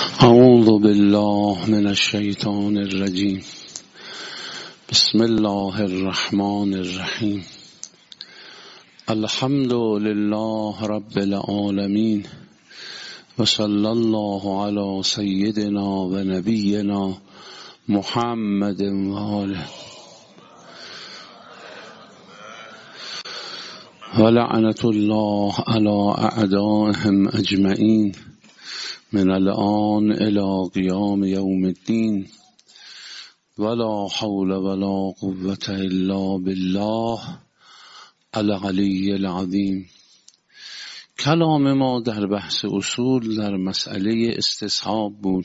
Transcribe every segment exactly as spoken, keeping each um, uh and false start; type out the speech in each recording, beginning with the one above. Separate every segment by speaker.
Speaker 1: اعوذ بالله من الشیطان الرجیم. بسم الله الرحمن الرحیم. الحمد لله رب العالمین و صلی الله علی سیدنا و نبینا محمد و آله و لعنت الله علی اعدائهم اجمعین من الان الى قیام یوم الدین ولا حول ولا قوة الا بالله العلی العظیم. کلام ما در بحث اصول در مسئله استصحاب بود.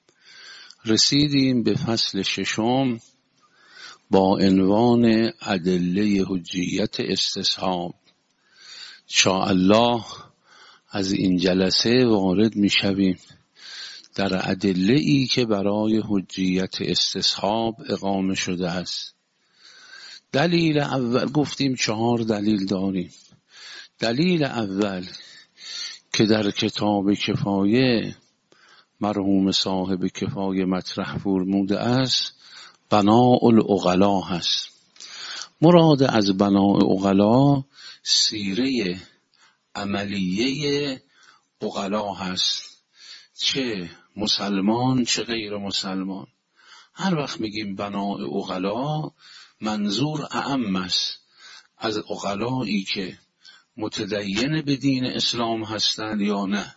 Speaker 1: رسیدیم به فصل ششم با عنوان ادله حجیت استصحاب. شاء الله از این جلسه وارد می شویم در ادله ای که برای حجیت استصحاب اقامه شده است. دلیل اول گفتیم چهار دلیل داریم. دلیل اول که در کتاب کفایه مرحوم صاحب کفایه مطرح فرموده است بناء العقلا هست. مراد از بناء عقلا سیره عملیه عقلا هست، چه مسلمان چه غیر مسلمان. هر وقت میگیم بناء عقلا منظور اعم است از عقلایی که متدین به دین اسلام هستند یا نه.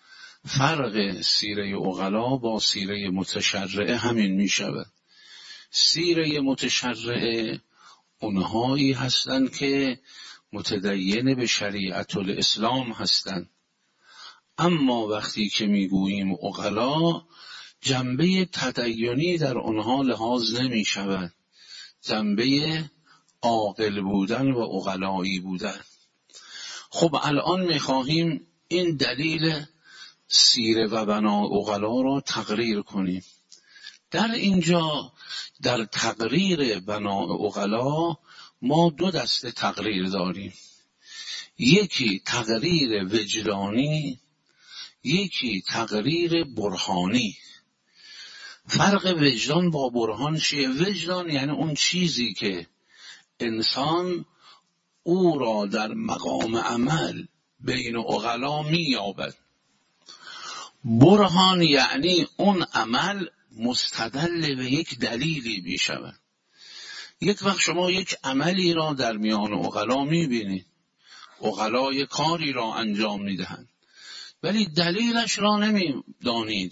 Speaker 1: فرق سیره عقلا با سیره متشرعه همین میشود. سیره متشرعه اونهایی هستند که متدین به شریعت الاسلام هستند. اما وقتی که میگوییم عقلا جنبه تدینی در آنها لحاظ نمی شود، جنبه عاقل بودن و عقلایی بودن. خب الان میخواهیم این دلیل سیره و بناء عقلا را تقریر کنیم. در اینجا در تقریر بناء عقلا ما دو دسته تقریر داریم. یکی تقریر وجدانی، یکی تقریر برهانی. فرق وجدان با برهان چیه؟ وجدان یعنی اون چیزی که انسان او را در مقام عمل بین عقلا می‌یابد. برهان یعنی اون عمل مستدل به یک دلیلی می‌شود. یک وقت شما یک عملی را در میان عقلا می‌بینید، عقلا یک کاری را انجام می‌دهند، ولی دلیلش را نمی‌دانید.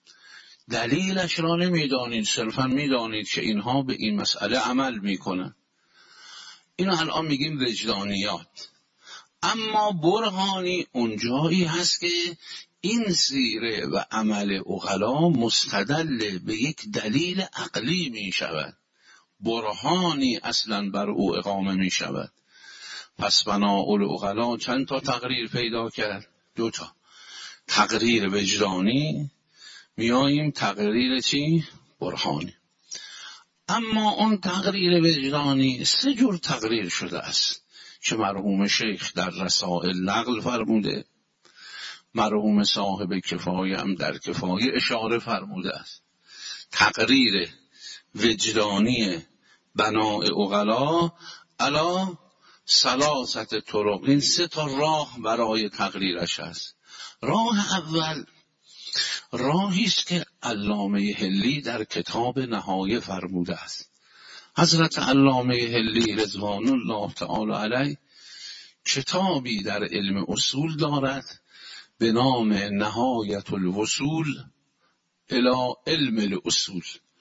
Speaker 1: دلیلش را نمی‌دانید، صرفاً می‌دانید که اینها به این مسئله عمل می‌کنند. اینو الان میگیم وجدانیات. اما برهانی اونجایی هست که این سیره و عمل عقلا مستدل به یک دلیل عقلی می‌شود. برهانی اصلا بر او اقامه می شود. پس بناء العقلا چند تا تقریر پیدا کرد؟ دو تا. تقریر وجدانی، میاییم تقریر چی؟ برهانی. اما اون تقریر وجدانی سه جور تقریر شده است که مرحوم شیخ در رسائل نقل فرموده، مرحوم صاحب کفایه هم در کفایه اشاره فرموده است. تقریر وجدانی بناء عقلا علا ثلاثه طرق، این سه تا راه برای تقریرش است. راه اول راهی است که علامه حلی در کتاب نهایه فرموده است. حضرت علامه حلی رضوان الله تعالی علیه کتابی در علم اصول دارد به نام نهایت الوصول الی علم الاصول،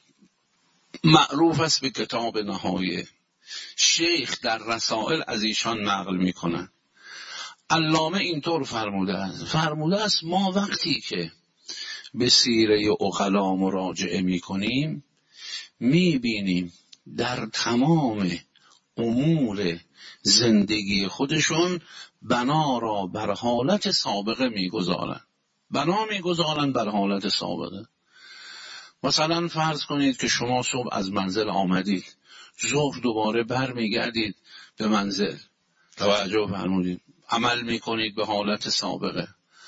Speaker 1: معروف است به کتاب نهایه. شیخ در رسائل از ایشان نقل می کنند. علامه اینطور فرموده است فرموده است ما وقتی که به سیره عقلا مراجعه می کنیم می بینیم در تمام امور زندگی خودشون بنا را بر حالت سابقه می گذارن. بنا می گذارن بر حالت سابقه. مثلا فرض کنید که شما صبح از منزل آمدید، ظهر دوباره بر می گردید به منزل، توجه فرمودید، عمل می کنید به حالت سابقه.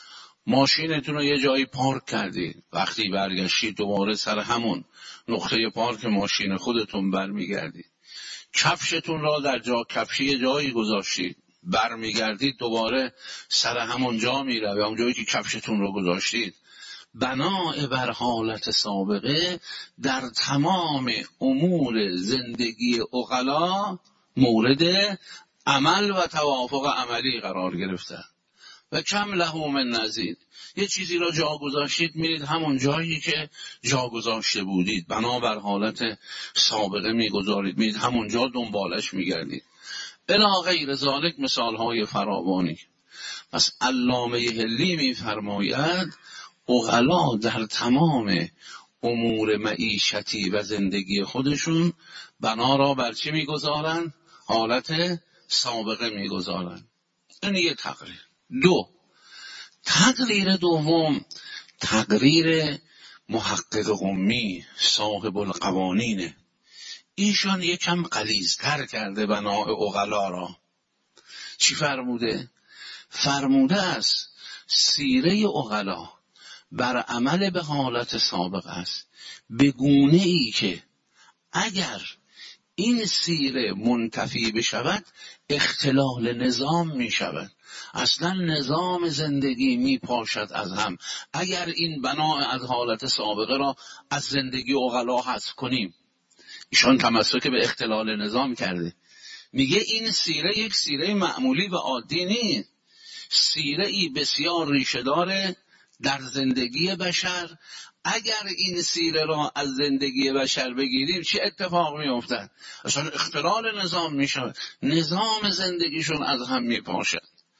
Speaker 1: ماشینتون رو یه جایی پارک کردید، وقتی برگشتید دوباره سر همون نقطه پارک ماشین خودتون برمیگردید. کفشتون را در جا کفشی جایی گذاشتید، برمیگردید دوباره سر همون جا میره و اون جایی که کفشتون رو گذاشتید. بناء بر حالت سابقه در تمام امور زندگی عقلا مورد عمل و توافق عملی قرار گرفته و کم له من نزید. یه چیزی را جا گذاشتید، میرید همون جایی که جا گذاشته بودید، بنا بر حالت سابقه میگذارید، میرید همون جا دنبالش میگردید. الی غیر ذالک مثالهای فراوانی. پس علامه حلی میفرماید عقلا در تمام امور معیشتی و زندگی خودشون بنا را بر چی میگذارن؟ حالت سابقه میگذارن. این یه تقریر. دو، تقریر دوم تقریر محقق قمی صاحب القوانینه. ایشان یکم غلیظتر کرده بناء عقلا را. چی فرموده؟ فرموده است سیره عقلا بر عمل به حالت سابق است، به گونه ای که اگر این سیره منتفی بشود اختلال نظام می شود، اصلا نظام زندگی می پاشد از هم. اگر این بنا از حالت سابقه را از زندگی عقلا حذف کنیم، ایشان تمسک به اختلال نظام کرده، میگه این سیره یک سیره معمولی و عادی نیست، سیره ای بسیار ریشه داره در زندگی بشر. اگر این سیره را از زندگی بشر بگیریم چه اتفاق می افتد؟ اصلا اختلال نظام می شود، نظام زندگیشون از هم می پاشد.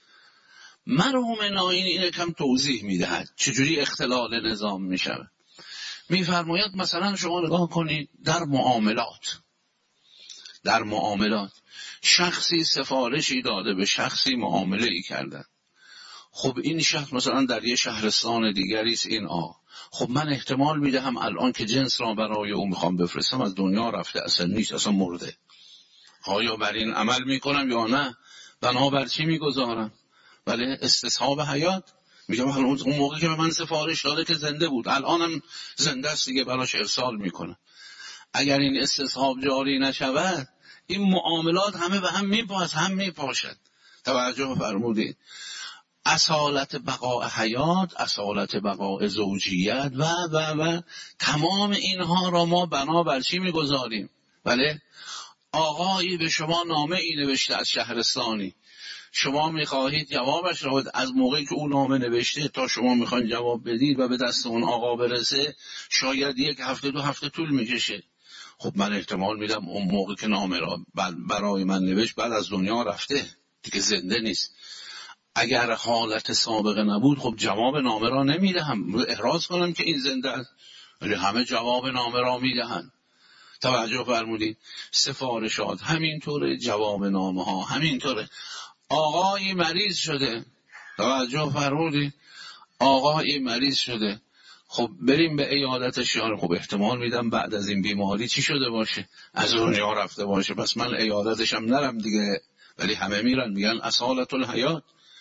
Speaker 1: مرحوم ناینی این کم توضیح می دهد چجوری اختلال نظام می شود. می فرماید مثلا شما نگاه کنید در معاملات، در معاملات شخصی سفارشی داده به شخصی معامله ای کردن. خب این شخص مثلا در یه شهرستان دیگری است، این آ خب من احتمال میدهم الان که جنس را برای او میخوام بفرستم از دنیا رفته، اصلا نیست، اصلا مرده. آیا بر این عمل میکنم یا نه؟ بنابر چی میگذارم؟ بله، استصحاب حیات. میگم اون موقع که به من سفارش داده که زنده بود، الانم زنده است دیگه، براش ارسال میکنم. اگر این استصحاب جاری نشود این معاملات همه به هم میپاس هم میپاشد. توجه فرمودید؟ اصالت بقاء حیات، اصالت بقاء زوجیت و و و تمام اینها را ما بنا بر چی میگذاریم؟ بله، آقایی به شما نامه ای نوشته از شهرستانی، شما میخواهید جوابش را از موقعی که اون نامه نوشته تا شما میخواید جواب بدید و به دست اون آقا برسه شاید یک هفته دو هفته طول میکشه. خب من احتمال میدم اون موقع که نامه را برای من نوشت بعد از دنیا رفته دیگه، زنده نیست. اگر حالت سابقه نبود خب جواب نامه را نمیدهم، احراز کنم که این زنده است، ولی همه جواب نامه را میدهند. توجه فرمودید؟ سفارشات همینطوره، جواب نامه ها همینطوره. آقای مریض شده، توجه فرمودید؟ آقای مریض شده، خب بریم به عیادتش. خب احتمال میدم بعد از این بیماری چی شده باشه، از دنیا رفته باشه، پس من عیادتشم نرم دیگه. ولی همه میرن میگن اصالت الحیات.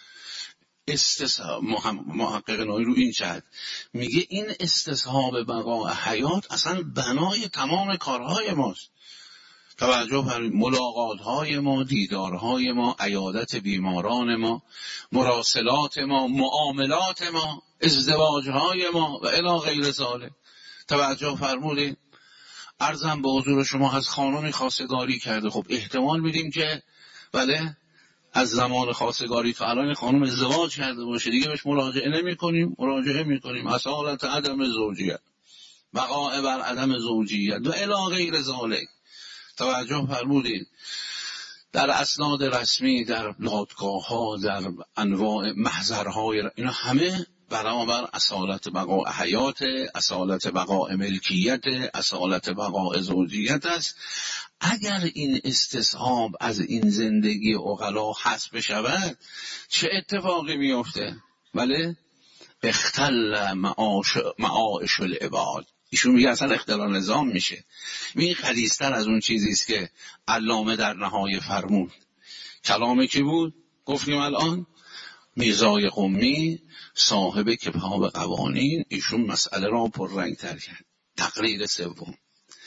Speaker 1: استصحاب محقق نایی رو این جهت میگه این استصحاب بقاء حیات اصلا بنای تمام کارهای ماست. توجه فرمایید، ملاقات های ما، دیدارهای ما، عیادت بیماران ما، مراسلات ما، معاملات ما، ازدواج های ما و الی غیر ذالک. توجه فرمودید؟ عرضم به حضور شما از خانمی خواستگاری کرده، خب احتمال میدیم که بله از زمان خواستگاری تا الان خانم ازدواج کرده باشه، دیگه بهش مراجعه نمی کنیم، مراجعه می کنیم اصالت عدم زوجیت، بقاء بر عدم زوجیت و الی غیر ذالک. توجه فرمودید؟ در اسناد رسمی، در دادگاه ها، در انواع محضرهای، اینا همه برابر اصالت بقاء حیات، اصالت بقاء ملکیت، اصالت بقاء زوجیت است. اگر این استصحاب از این زندگی عقلا حذف شود چه اتفاقی میفته؟ بله، اختل معاش معاش العباد. ایشون میگه اصلا اختلال نظام میشه. این حدیث‌تر از اون چیزی است که علامه در نهایه فرمود. کلام کی بود؟ گفتیم الان میرزای قمی صاحب کتاب قوانین، ایشون مسئله را پررنگ‌تر کرد. تقریر سوم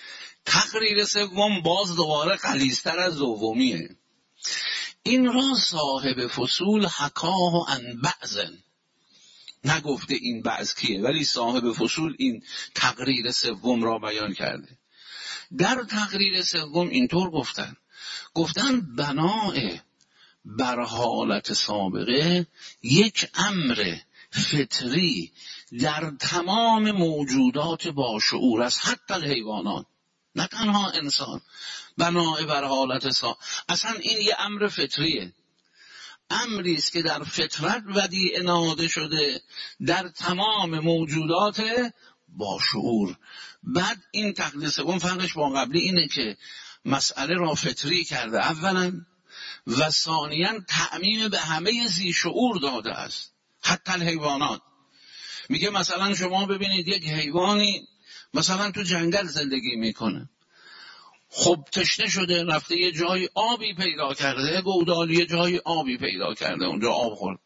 Speaker 1: تقریر سوم باز دوباره غلیظ‌تر از دومیه. این را صاحب فصول حکاه عن بعضن، نگفته این بعض کیه، ولی صاحب فصول این تقریر سوم را بیان کرده. در تقریر سوم اینطور گفتن گفتن بناء بر حالت سابقه یک امر فطری در تمام موجودات با شعور است، حتی الحیوانات، نه تنها انسان. بناء بر حالت سابقه، اصلا این یه امر فطریه، امری است که در فطرت ودیعه نهاده شده در تمام موجودات با شعور. بعد این تقدیر سوم فرقش با قبلی اینه که مسئله را فطری کرده اولا، و ثانیاً تعمیم به همه ذی شعور داده است، حتی الحیوانات. میگه مثلا شما ببینید یک حیوانی مثلا تو جنگل زندگی میکنه، خب تشنه شده، رفته یه جای آبی پیدا کرده، گودالی یه جای آبی پیدا کرده، اونجا آب خورد،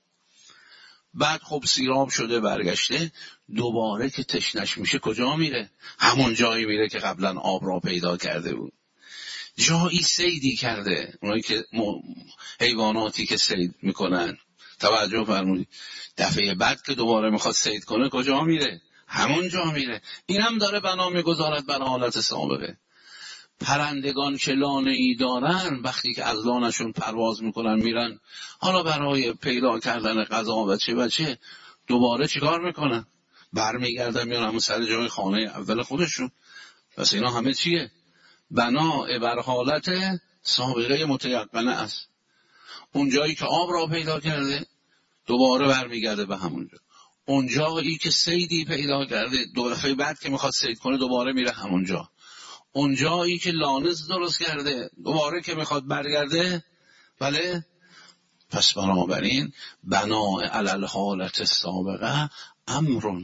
Speaker 1: بعد خب سیراب شده برگشته، دوباره که تشنش میشه کجا میره؟ همون جایی میره که قبلا آب را پیدا کرده بود. جایی صیدی کرده، اونایی که حیواناتی که صید میکنن، توجه فرمودید، دفعه بعد که دوباره میخواد صید کنه کجا میره؟ همون جا میره. این هم داره بنا میگذارد بر حالت سابقه. پرندگان که لانه ای دارن، وقتی که از لانشون پرواز میکنن میرن حالا برای پیدا کردن غذا و چه و چه، دوباره چیکار میکنن؟ برمیگردن میان همون سر جای خانه اول خودشون. پس اینا همه چیه؟ بنا بر حالت سابقه متیقنه است. اون جایی که آب را پیدا کرده دوباره برمیگرده به همونجا. اون جایی که صیدی پیدا کرده دو دفعه بعد که میخواد صید کنه دوباره میره همونجا. اون جایی که لانز درست کرده دوباره که میخواد برگرده. بله، پس بنابراین بنا علی الحالت سابقه امر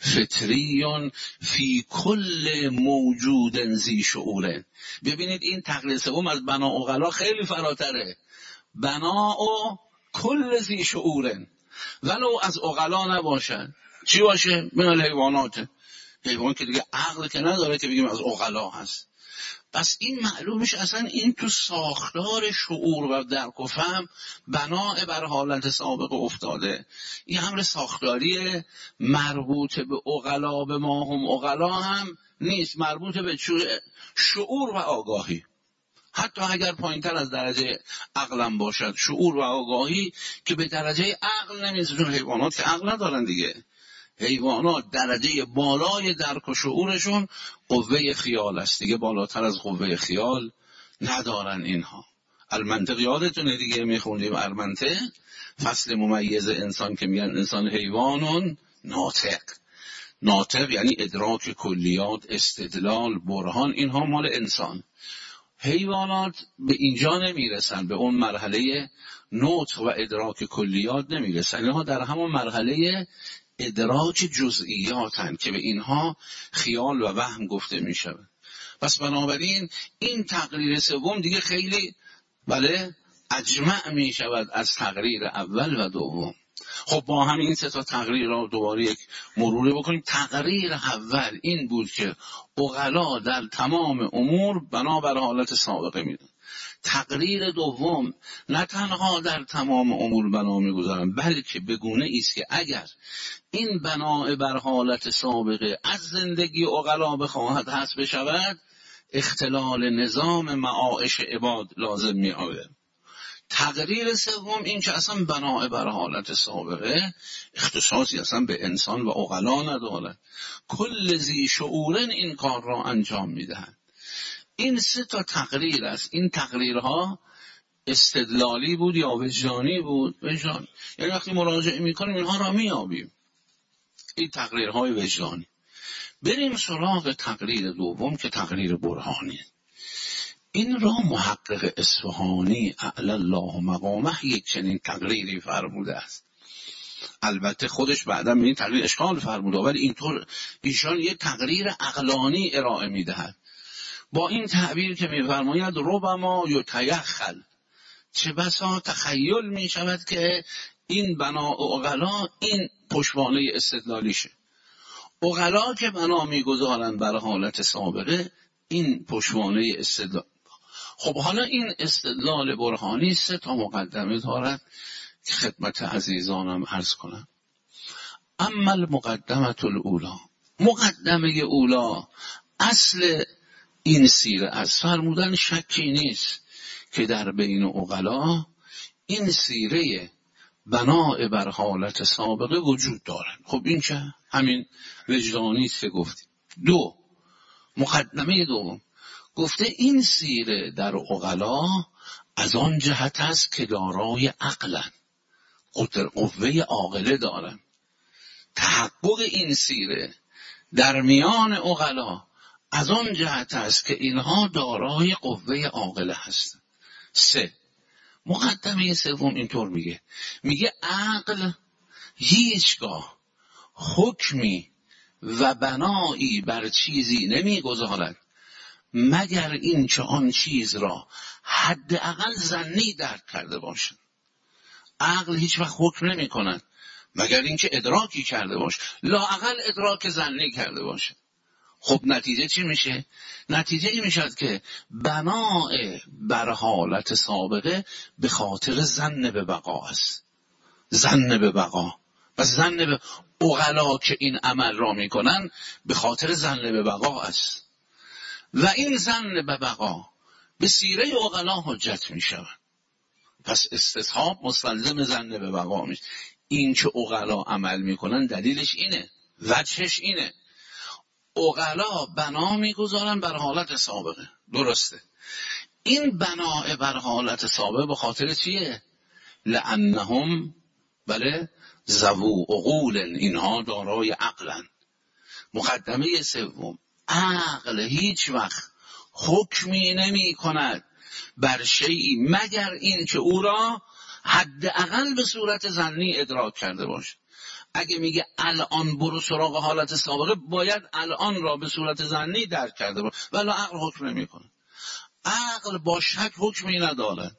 Speaker 1: فطریون فی کل موجود ذی شعوره. ببینید این تقلید سوم از بنا عقلا خیلی فراتره. بنا و کل ذی شعوره، ولو از عقلا نباشد. چی باشه؟ من الحیوانات، حیوان که دیگه عقل که نداره که بگیم از عقلا هست. پس این معلومش اصلا این تو ساختار شعور و درک و فهم بنا بر حالت سابقه افتاده. این امر ساختاری مربوط به عقلا، به ما هم عقلا هم نیست، مربوط به شعور و آگاهی. حتی اگر پایینتر از درجه عقلم باشد، شعور و آگاهی که به درجه عقل نمیرسه، چون حیوانات که عقل ندارن دیگه. حیوانات درجه بالای درک و شعورشون قوه خیال است دیگه، بالاتر از قوه خیال ندارن اینها. المنطق یادتونه دیگه، میخوندیم المنطق فصل ممیز انسان که میگن انسان حیوانون ناطق. ناطق یعنی ادراک کلیات، استدلال، برهان، اینها مال انسان. حیوانات به اینجا نمیرسن، به اون مرحله نطق و ادراک کلیات نمیرسن. اینها در همون مرحله ادراک جزئیاتن که به اینها خیال و وهم گفته می شود. پس بنابراین این تقریر سوم دیگه خیلی بله اجمع می شود از تقریر اول و دوم. خب با همین این سه تا تقریر را دوباره یک مروری بکنیم. تقریر اول این بود که عقلا در تمام امور بنا بر حالت سابقه میدن. تقریر دوم نه تنها در تمام امور بنا میگذارن، بلکه به گونه ایست که اگر این بنا بر حالت سابقه از زندگی عقلا بخواهد حذف بشود، اختلال نظام معایش عباد لازم می آید. تقریر سوم این که اصلا بنا بر حالت سابقه اختصاصی اصلا به انسان و عقلا ندارد، کل ذی شعورن این کار را انجام میدهند. این سه تا تقریر است. این تقریرها استدلالی بود یا وجدانی بود؟ وجدانی. یعنی وقتی مراجعه میکنیم اینها را میابیم. این تقریرهای وجدانی. بریم سراغ تقریر دوم که تقریر برهانی. این را محقق اصفهانی اعلی الله مقامه یک چنین تقریری فرموده است. البته خودش بعدا به این تقریر اشکال فرموده، ولی اینطور ایشان یک تقریر عقلانی ارائه میدهد با این تعبیر که میفرماید ربما یتیخل، چه بسا تخیل می شود که این بنا عقلا این پشتوانه استدلالیشه. عقلا که بنا میگذارن بر حالت سابقه، این پشتوانه استدلال. خب حالا این استدلال برهانی سه تا مقدمه دارد که خدمت عزیزانم عرض کنم. اما المقدمه الاولی، مقدمه اولا، اصل این سیره از فرمودن شکی نیست که در بین عقلا این سیره بنا بر حالت سابقه وجود دارن. خب این که همین وجدانی است که گفتیم. دو، مقدمه دوم گفته این سیره در عقلا از آن جهت است که دارای عقلن، قوه عاقله دارن. تحقق این سیره در میان عقلا از آن جهت است که اینها دارای قوه عاقله هستند. سه، مقدمه سوم اینطور میگه، میگه عقل هیچگاه حکمی و بنایی بر چیزی نمیگذارد مگر این که آن چیز را حداقل ظنی درک کرده باشد. عقل هیچ وقت حکم نمی کند مگر اینکه ادراکی کرده باشه، لااقل ادراک ظنی کرده باشه. خب نتیجه چی میشه؟ نتیجه این میشد که بناء بر حالت سابقه به خاطر ظن به بقا است. ظن به بقا و ظن به عقلا که این عمل را میکنن به خاطر ظن به بقا است و این ظن به بقا به سیره عقلا حجت میشود. پس استصحاب مستلزم ظن به بقا میشه. این که عقلا عمل میکنن دلیلش اینه، وجهش اینه. عقلا بنا میگذارن بر حالت سابقه، درسته. این بنا بر حالت سابقه به خاطر چیه؟ لانهم بله ذو عقول، اینها دارای عقلن. مقدمه سوم، عقل هیچ وقت حکمی نمی کند بر شیئی مگر این که او را حداقل به صورت ظنی ادراک کرده باشه. اگه میگه الان برو سراغ حالت سابقه، باید الان را به صورت ظنی درک کرده باشه، ولی عقل حکم نمی کنه. عقل با شک حکمی ندارد،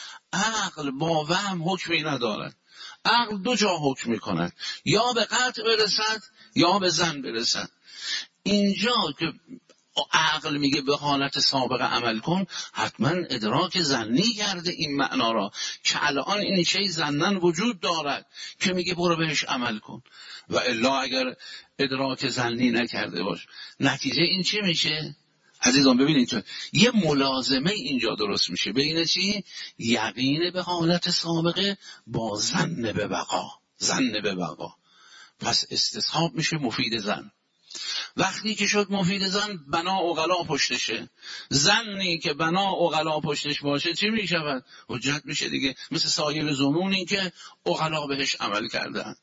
Speaker 1: عقل با وهم حکمی ندارد. عقل دو جا حکم میکند، یا به قطع برسد یا به ظن برسد. اینجا که عقل میگه به حالت سابقه عمل کن، حتما ادراک ظنی کرده این معنا را که الان این چیز ظنن وجود دارد که میگه برو بهش عمل کن. و الا اگر ادراک ظنی نکرده باش، نتیجه این چی میشه؟ عزیزان ببینید تو یه ملازمه اینجا درست میشه بین چی؟ یقین به حالت سابقه با ظن به بقا. ظن به بقا پس استصحاب میشه مفید ظن. وقتی که شد مفید ظن، بنا عقلا پشتشه. ظنی که بنا عقلا پشتش باشه چی میشود؟ حجت میشه دیگه، مثل سایر ظنونی که عقلا بهش عمل کردن.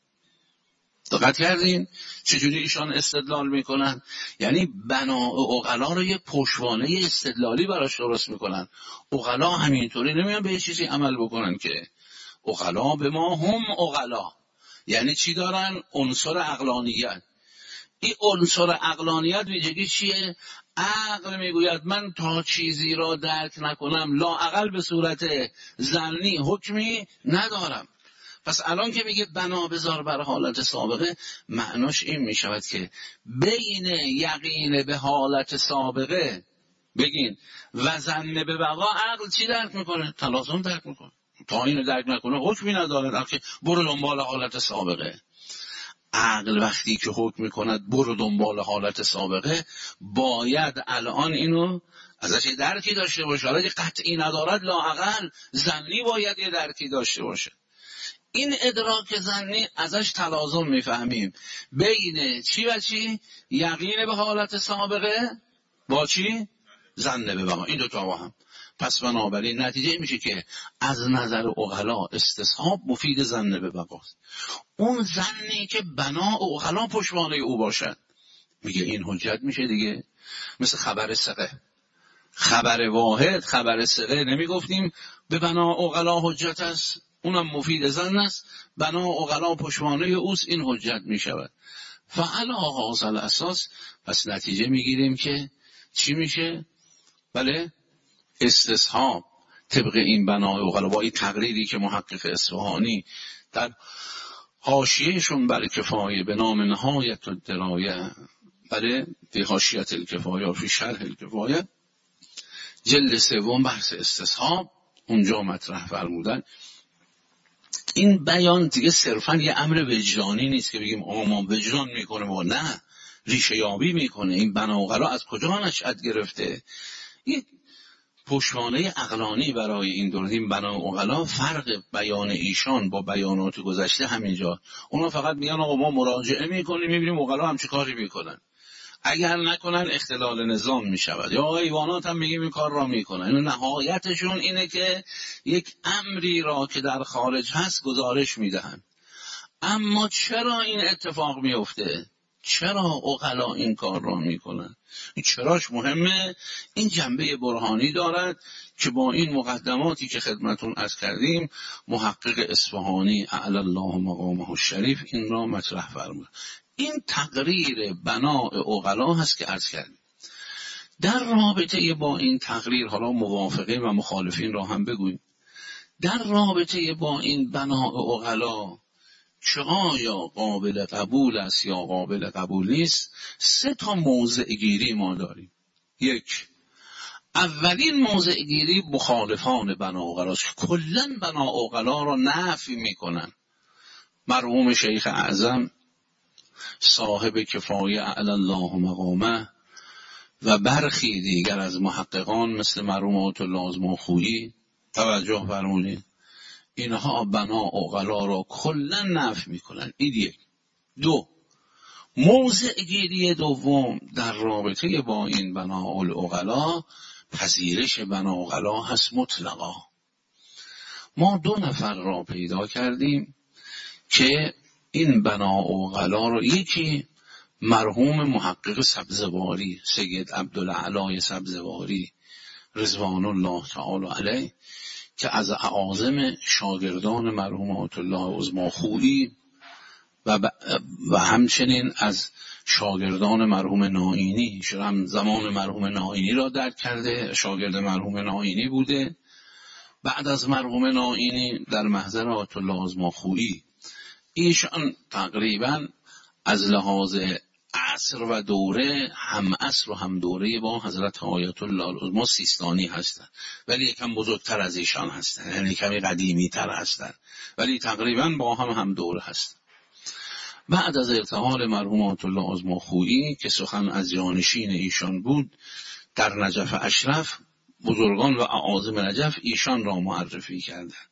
Speaker 1: دقت کردین چجوری ایشان استدلال میکنن؟ یعنی بنا عقلا رو یه پشتوانه استدلالی براش درست میکنن. عقلا همینطوری نمیان به یه چیزی عمل بکنن که عقلا به ما هم عقلا، یعنی چی دارن؟ عنصر عقلانیت. این عنصر عقلانیت ویژگی چیه؟ عقل میگوید من تا چیزی را درک نکنم لااقل به صورت ظنی حکمی ندارم. پس الان که میگه بنا بذار بر حالت سابقه، معناش این میشود که بین یقین به حالت سابقه بگین و ظن به بقا عقل چی درک میکنه؟ تلازم درک میکنه. تا اینو درک نکنه حکمی نداره که برو دنبال حالت سابقه. عقل وقتی که حکم میکند برو دنبال حالت سابقه، باید الان اینو ازش یه درکی داشته باشه. حالا که قطعی ندارد لااقل ظنی باید یه درکی داشته باشه. این ادراک ظنی ازش تلازم میفهمیم بین چی و چی؟ یقین به حالت سابقه با چی؟ ظن به بقا. این دوتا با هم. پس بنابراین نتیجه میشه که از نظر عقلا استصحاب مفید ظن به بقاست. اون ظنی که بنا عقلا پشتوانه او باشد، میگه این حجت میشه دیگه. مثل خبر ثقه، خبر واحد، خبر ثقه نمیگفتیم به بنا عقلا حجت است، اونم مفید ظن است، بنا عقلا پشتوانه اوست، این حجت میشود. فعلا حاصل اساس پس نتیجه میگیریم که چی میشه؟ بله استصحاب طبق این بنای عقلا با این تقریری که محقق اصفهانی در حاشیهشون بر کفایه به نام نهایت الدرایه، بله، فی حاشیه الکفایه فی شرح الکفایه، جلد سوم بحث استصحاب، اونجا مطرح فرمودن این بیان دیگه صرفا یه امر وجدانی نیست که بگیم آقا ما وجدان میکنه و نه، ریشه یابی میکنه. این بناوغلا از کجا نشأت گرفته؟ این پشتوانه عقلانی برای این دور. این بناوغلا فرق بیان ایشان با بیانات گذشته همینجا. اونا فقط میگن آقا ما مراجعه میکنیم میبینیم اوغلا هم چه کاری میکنن، اگر نکنن اختلال نظام میشود، یا ایوانات هم میگیم این کار را میکنن. این نهایتشون اینه که یک امری را که در خارج هست گزارش میدهن. اما چرا این اتفاق میفته؟ چرا عقلا این کار را میکنن؟ این چراش مهمه. این جنبه برهانی دارد که با این مقدماتی که خدمتون عرض کردیم محقق اصفهانی اعلی الله مقامه الشریف این را مطرح فرمود. این تقریر بناء عقلا هست که عرض کردیم. در رابطه با این تقریر، حالا موافقین و مخالفین را هم بگویم، در رابطه با این بناء عقلا چه آیا قابل قبول است یا قابل قبول نیست، سه تا موضع گیری ما داریم. یک، اولین موضع گیری مخالفان بناء عقلا است، کلاً بناء عقلا را نفی میکنن. مرحوم شیخ اعظم صاحب کفایه اعلی الله مقامه و برخی دیگر از محققان مثل مرحوم آیت الله ازماخویی، توجه فرمودید، اینها بناء عقلا را کلا نفی میکنن. این یک. دو، موضع گیری دوم در رابطه با این بناء العقلا پذیرش بناء عقلا هست مطلقا. ما دو نفر را پیدا کردیم که این بناء عقلا را، یکی مرحوم محقق سبزواری سید عبدالعلی سبزواری رضوان الله تعالی علیه که از اعاظم شاگردان مرحوم آیت الله ازماخویی و, ب... و همچنین از شاگردان مرحوم نائینی، هم زمان مرحوم نائینی را درک کرده، شاگرد مرحوم نائینی بوده، بعد از مرحوم نائینی در محضر آیت الله ازماخویی. ایشان تقریبا از لحاظ عصر و دوره هم عصر و هم دوره با حضرت آیت الله العظمی سیستانی هستند، ولی یکم بزرگتر از ایشان هستند، یعنی کمی قدیمی تر هستند، ولی تقریبا با هم هم دوره هستند. بعد از ارتحال مرحوم آیت الله ازماخویی که سخن از جانشین ایشان بود در نجف اشرف، بزرگان و اعاظم نجف ایشان را معرفی کردند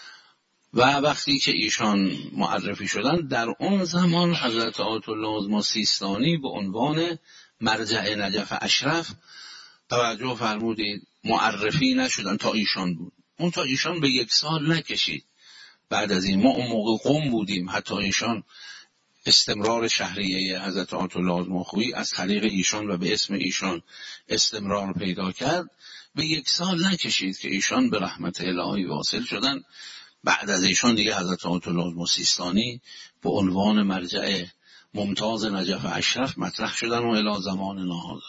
Speaker 1: و وقتی که ایشان معرفی شدن در اون زمان حضرت آیت الله ازما سیستانی به عنوان مرجع نجف اشرف، توجه فرمودید، معرفی نشدن تا ایشان بود. اون تا ایشان به یک سال نکشید. بعد از این ما اون موقع قم بودیم، حتی ایشان استمرار شهریه حضرت آیت الله ازماخویی از طریق ایشان و به اسم ایشان استمرار پیدا کرد. به یک سال نکشید که ایشان به رحمت الهی واصل شدن. بعد از ایشان دیگه حضرت آیت الله سیستانی به عنوان مرجع ممتاز نجف اشرف مطرح شدن و الی زمان نهادا.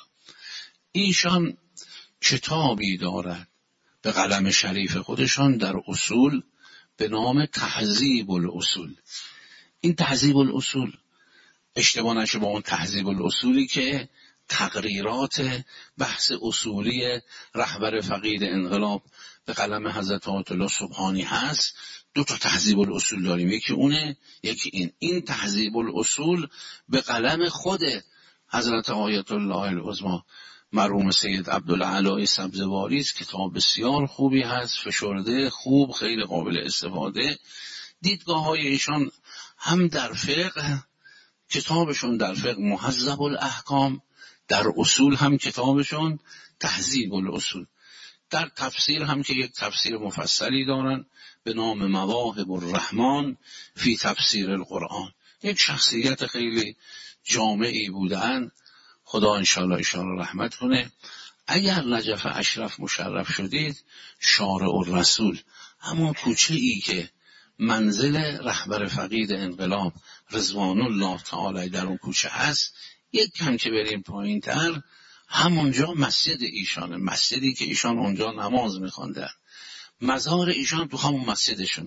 Speaker 1: ایشان کتابی دارد به قلم شریف خودشان در اصول به نام تهذیب الاصول. این تهذیب الاصول اشتباه نشه با اون تهذیب الاصولی که تقریرات بحث اصولی رهبر فقید انقلاب به قلم حضرت آیت الله سبحانی هست. دو تا تهذیب الاصول داریم، یکی اونه یکی این. این تهذیب الاصول به قلم خود حضرت آیت الله العظمی مرحوم سید عبدالعلی سبزواری است. کتاب بسیار خوبی هست، فشرده، خوب، خیلی قابل استفاده. دیدگاه های ایشان هم در فقه، کتابشون در فقه مهذب الاحکام، در اصول هم کتابشون تهذیب الاصول، در تفسیر هم که یک تفسیر مفصلی دارن به نام مواهب الرحمن فی تفسیر القرآن. یک شخصیت خیلی جامعی بودن، خدا انشاءالله ایشان رحمت کنه. اگر نجف اشرف مشرف شدید، شارع الرسول، همون کوچه ای که منزل رهبر فقید انقلاب رضوان الله تعالی در اون کوچه هست، یک کم که بریم پایین تر همونجا مسجد ایشانه، مسجدی که ایشان اونجا نماز میخواندن. مزار ایشان تو همون مسجدشونه.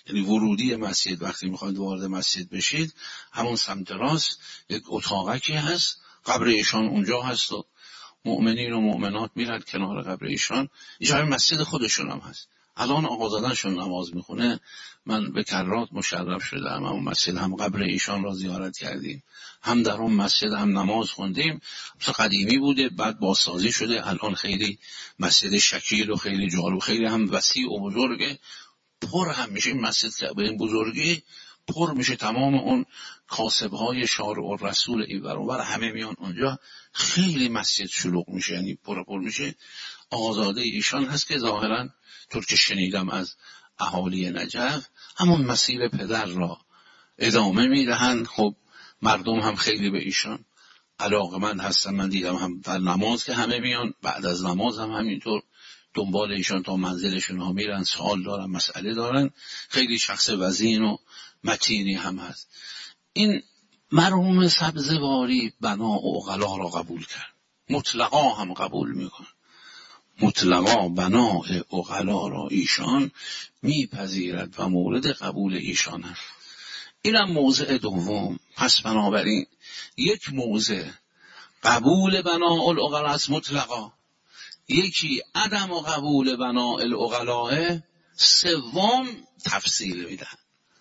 Speaker 1: یعنی ورودی مسجد، وقتی میخواید وارد مسجد بشید همون سمت راست یک اتاقکی هست، قبر ایشان اونجا هست و مؤمنین و مؤمنات میرن کنار قبر ایشان. اینجا مسجد خودشون هم هست. الان آقازاده‌شون نماز میخونه، من به کرات مشرف شدم، هم مسجد هم قبر ایشان را زیارت کردیم، هم در اون مسجد هم نماز خوندیم. قدیمی بوده، بعد بازسازی شده، الان خیلی مسجد شکیل و خیلی جالب، خیلی هم وسیع و بزرگه، پر هم میشه این مسجد که به این بزرگی پر میشه، تمام اون کاسبهای شارع و رسول ایور و همه میان اونجا، خیلی مسجد شلوغ میشه، یعنی پر پر میشه. آقازاده ایشان هست که ظاهرا طور که شنیدم از اهالی نجف همون مسیر پدر را ادامه میدهن. خب مردم هم خیلی به ایشان علاقمند هستن، من دیدم هم در نماز که همه میان، بعد از نماز هم همینطور دنبال ایشان تا منزلشون ها میرن، سوال دارن، مسئله دارن. خیلی شخص وزین و متینی هم هست. این مرحوم سبزواری بنا و عقلا را قبول کرد، مطلقا هم قبول میکن، مطلقا بنا عقلا را ایشان میپذیرد و مورد قبول ایشان هست. اینم موضع دوم. پس بنابراین یک موضع قبول بنا العقلا است مطلقا، یکی عدم و قبول بنا العقلا، سوم تفصیل میدهن.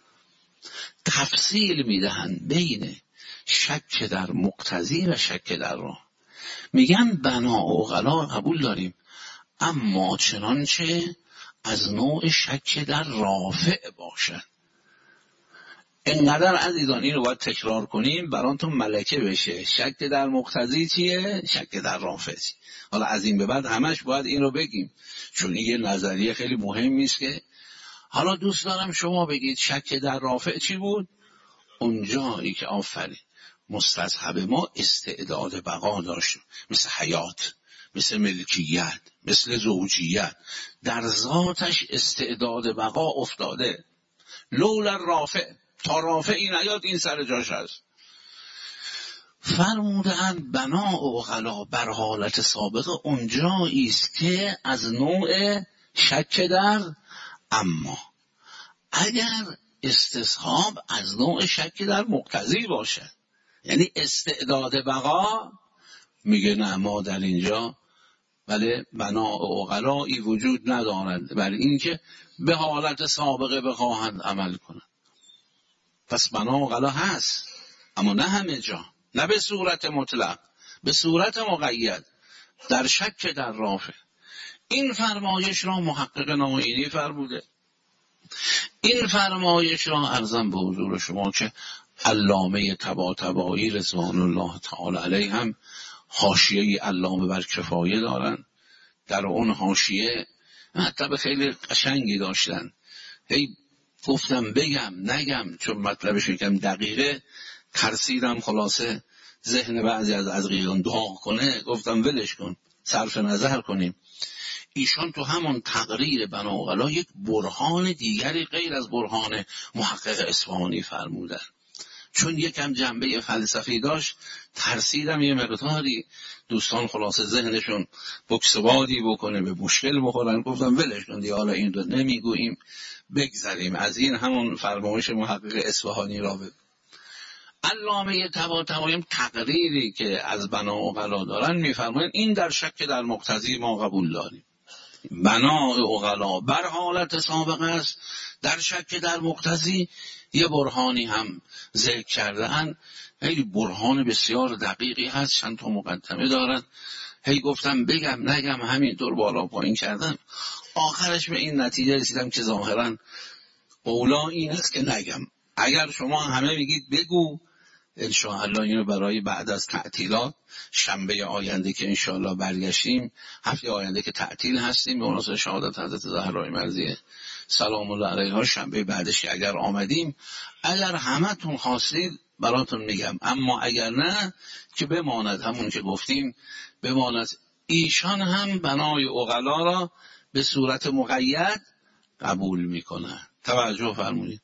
Speaker 1: تفصیل میدهن بین شک در مقتضی و شک در راه. میگن بنا و عقلا قبول داریم، اما چنانچه از نوع شک در رافع باشد. اینقدر عزیزان این رو باید تکرار کنیم براتون ملکه بشه. شک در مقتضی چیه؟ شک در رافع. حالا از این به بعد همش باید این رو بگیم، چون این یه نظریه خیلی مهمی است که حالا دوست دارم شما بگید شک در رافع چی بود؟ اونجایی که آفرین مستصحب ما استعداد بقا داشت، مثل حیات، مثل ملکیت، مثل زوجیت، در ذاتش استعداد بقا افتاده. لولا رافع، تا رافعی نیاد این سر جاش هست. فرمودند بنا و عقلا بر حالت سابقه اونجایی است که از نوع شک در، اما اگر استصحاب از نوع شک در مقتضی باشه، یعنی استعداد بقا، میگه نه ما در اینجا بله بنا و عقلایی وجود ندارند، برای اینکه به حالت سابقه بخواهند عمل کنند. پس بنا و عقلا هست، اما نه همه جا، نه به صورت مطلق، به صورت مقید، در شک در رافع. این فرمایش را محقق ناینی فرموده. این فرمایش را عرضم به حضور شما که علامه طباطبایی رضوان الله تعالی علیه هم حاشیه علامه بر کفایه دارن. در اون حاشیه مطلب خیلی قشنگی داشتن، هی گفتم بگم نگم چون مطلبش یکم دقیقه، ترسیدم خلاصه ذهن بعضی از ازغیان داغ کنه، گفتم ولش کن، صرف نظر کنیم. ایشان تو همون تقریر بنا و عقلا یک برهان دیگری غیر از برهان محقق اصفهانی فرمودن، چون یکم جنبه فلسفی داشت، ترسیدم یه مقداری دوستان خلاصه ذهنشون بکسبادی بکنه، به مشکل بخورن. گفتم ولش کن دیگه، حالا این رو نمیگوییم، بگذاریم از این همون فرمایش محقق اصفهانی را بگویم. علامه طباطبایی تقریری که از بنا و عقلا دارن میفرمایند این در شک در مقتضی ما قبول داریم. بنا و عقلا بر حالت سابقه است، در شک در مقتضی یه برهانی هم ذکر کرده اند. خیلی برهان بسیار دقیقی هست، چند تا مقدمه دارن. هی گفتم بگم نگم، همینطور بالا پایین کردم، آخرش به این نتیجه رسیدم که ظاهرا اولا این است که نگم. اگر شما همه میگید بگو، انشاءالله اینو برای بعد از تعطیلات شنبه آینده که انشاءالله برگشتیم، هفته آینده که تعطیل هستیم به مناسبت شهادت حضرت زهرای مرضیه سلام الله علیها، شنبه بعدش که اگر آمدیم، اگر همه تون خواستید براتون میگم، اما اگر نه که بماند همون که گفتیم بماند. ایشان هم بنای عقلا را به صورت مقید قبول میکنن. توجه فرمودید.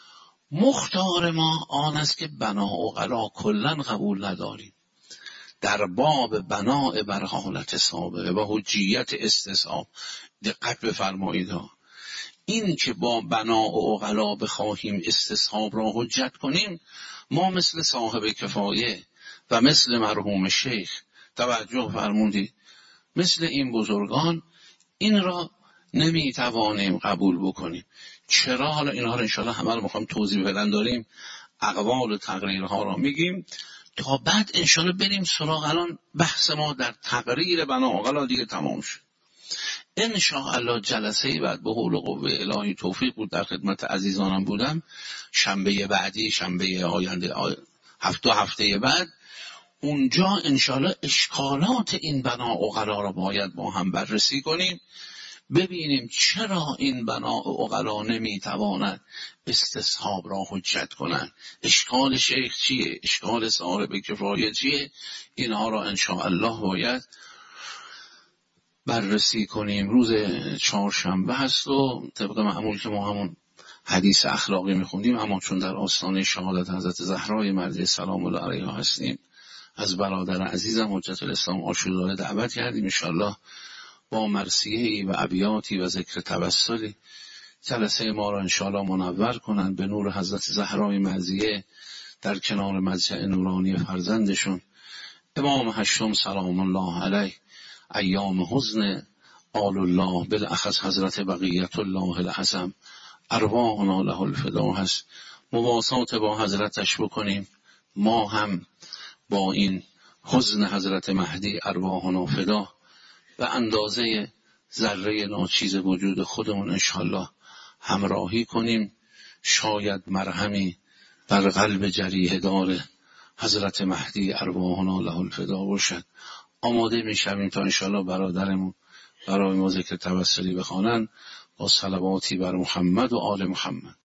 Speaker 1: مختار ما آن است که بنا عقلا کلن قبول نداریم. در باب بناء بر حالت سابقه و حجیت استصحاب دقت بفرمایید ها. این که با بنا و عقلا بخواهیم استصحاب را حجت کنیم، ما مثل صاحب کفایه و مثل مرحوم شیخ، توجه فرمودید، مثل این بزرگان این را نمیتوانیم قبول بکنیم. چرا؟ حالا اینها را انشاءالله همه رو میخوام توضیح بدن، داریم اقوال و تقریرها را میگیم تا بعد انشاءالله بریم سراغ. الان بحث ما در تقریر بنا و عقلا دیگه تمام شد. انشاءالله جلسه بعد به حول و قوه الهی توفیق بود، در خدمت عزیزانم بودم، شنبه بعدی، شنبه آینده، هفته هفته بعد، اونجا انشاءالله اشکالات این بنا و عقلا را باید با هم بررسی کنیم، ببینیم چرا این بنا و عقلا نمیتواند استصحاب را حجت کنند، اشکال شیخ چیه، اشکال صاحب کفایه چیه. اینها را انشاءالله باید بررسی کنیم. روز چهارشنبه هست و طبق معمول که ما همون حدیث اخلاقی میخوندیم، اما چون در آستانه شهادت حضرت زهرای مرضیه سلام الله علیها هستیم، از برادر عزیزم حجت الاسلام آشورداره دعوت کردیم انشاءالله با مرثیه‌ای و ابیاتی و ذکر توسلی جلسه ما را انشاءالله منور کنند به نور حضرت زهرای مرضیه در کنار مضجع نورانی فرزندشون امام هشتم سلام الله علیه. ایام حزن آل الله بالاخص حضرت بقیت الله الاعظم ارواحنا له الفدا هست. مواسات با حضرتش بکنیم، ما هم با این حزن حضرت مهدی ارواحنا فدا به اندازه ذره ناچیز وجود خودمون انشاءالله همراهی کنیم. شاید مرهمی بر قلب جریح دار حضرت مهدی ارواحنا له الفدا باشد. آماده میشویم تا انشاءالله برادرمون برای ما ذکر توسلی بخوانند با صلواتی بر محمد و آل محمد.